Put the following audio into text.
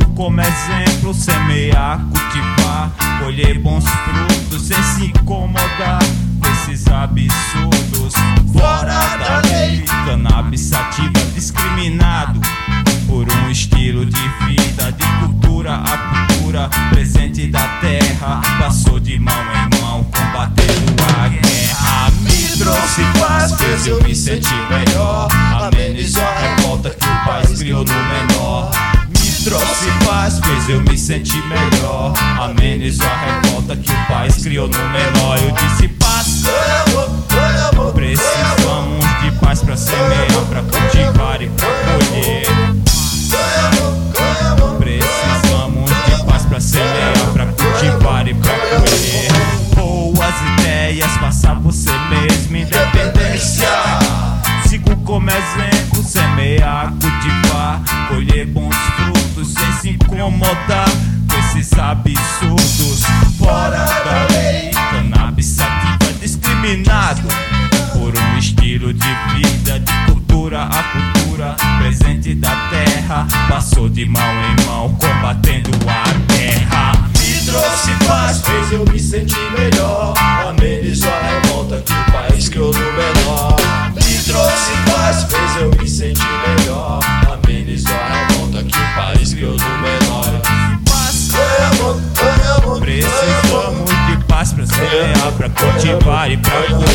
como exemplo, semear, cultivar, colher bons frutos, sem se incomodar com esses absurdos fora da lei. Cannabis sativa discriminado por um estilo de vida, de cultura a cultura, presente da terra, passou de mão em mão, combatendo a guerra. Me trouxe paz, fez eu me sentir melhor, amenizou a revolta que o país criou no menor. Me trouxe paz, fez eu me sentir melhor, amenizou a revolta que o país criou no menor. Eu disse paz, precisamos de paz pra semear, pra cultivar e pra colher. Precisamos de paz pra semear, pra cultivar e pra colher. Boas ideias, passar você mesmo, independência. Sigo como exemplo, semear, cultivar, colher bons frutos, sem se incomodar com esses absurdos fora da lei. Cannabis sativa discriminado por um estilo de vida, de cultura a cultura, presente da terra, passou de mão em mão, combatendo a guerra. Me trouxe paz, fez eu me sentir melhor, amenizou a revolta que o país criou no menor. Me trouxe paz, fez eu me sentir melhor, amenizou a revolta que o país criou no menor. Paz, precisamos de paz pra semear, pra cultivar e pra colher.